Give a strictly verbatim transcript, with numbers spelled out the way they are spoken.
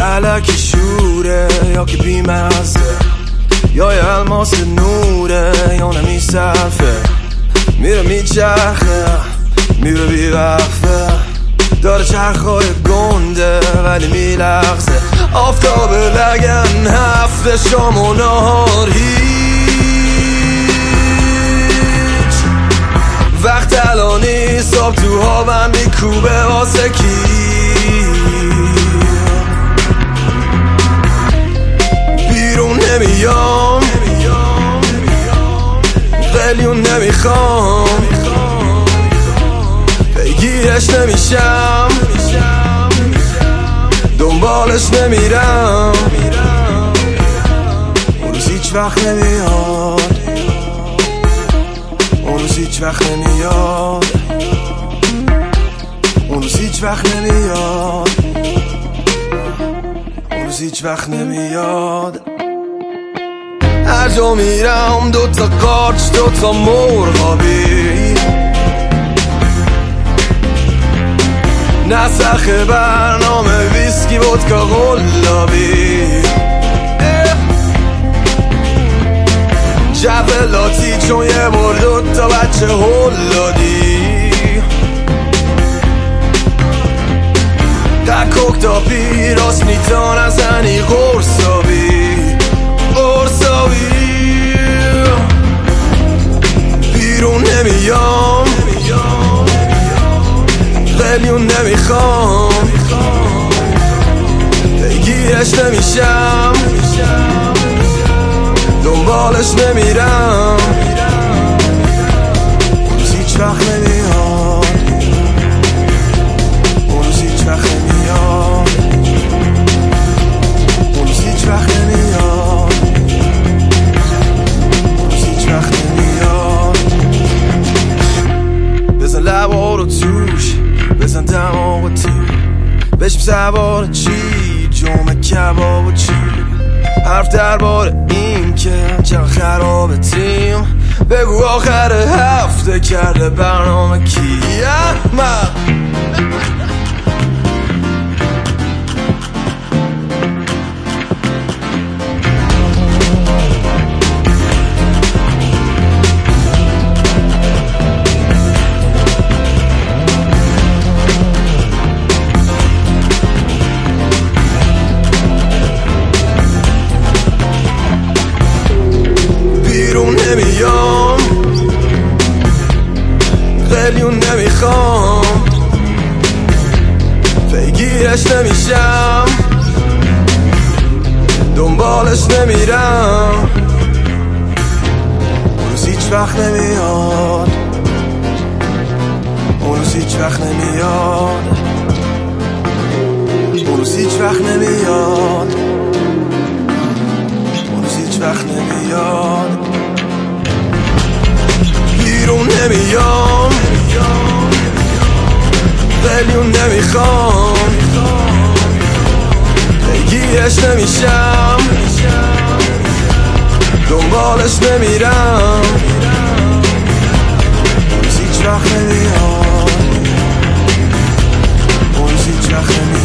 علکی شوره یا که بیمزه، یا یه الماس نوره یا نمیصرفه، میره میچرخه میره بیوقفه، داره چرخای گنده ولی میلغزه. آفتاب لگن هفته شام و نهار هیچ، وقت الانی صبح تو هاون میکوبه واسه کی، بیرون نمیام قلیون نمیخوام بگیرش نمیشم دنبالش نمیرم، اون روز هیچ وقت نمیاد، اون روز هیچ وقت نمیاد، اون روز هیچ وقت نمیاد، اون روز هیچ وقت نمیاد. هر جا میرم دوتا قارچ دوتا مرغابی، نسخ برنامه ویسکی ودکا قلابی، جولاتی چون یه بار دوتا بچه هلادی، دکوک تا پیراس نیتان از هنی قرصابی قرصابی، بیرون نمیام قلیون نمیخوام بگیرش نمیشم دنبالش نمیرم، اون روز هیچ وقت نمیاد، اون روز هیچ وقت نمیاد، اون روز هیچ وقت نمیاد، اون روز هیچ وقت نمیاد. بزن لبا رو توش بزن دماغ و تیر، بشم سوار چی جمعه کباب و چی، حرف درباره این که چند خراب تیم، بگو آخر هفته کرده برنامه کی احمد. نمیام قلیون نمیخوام بگیرش نمیشم دنبالش نمیرم، اون روز هیچ وقت نمیاد، اون روز هیچ وقت نمیاد، اون روز هیچ وقت نمیاد، اون روز هیچ وقت نمیاد. بیرون نمیام قلیون نمیخوام بگیرش نمیشم دنبالش نمیرم، اون روز هیچ وقت نمیاد، اون روز هیچ وقت نمیاد.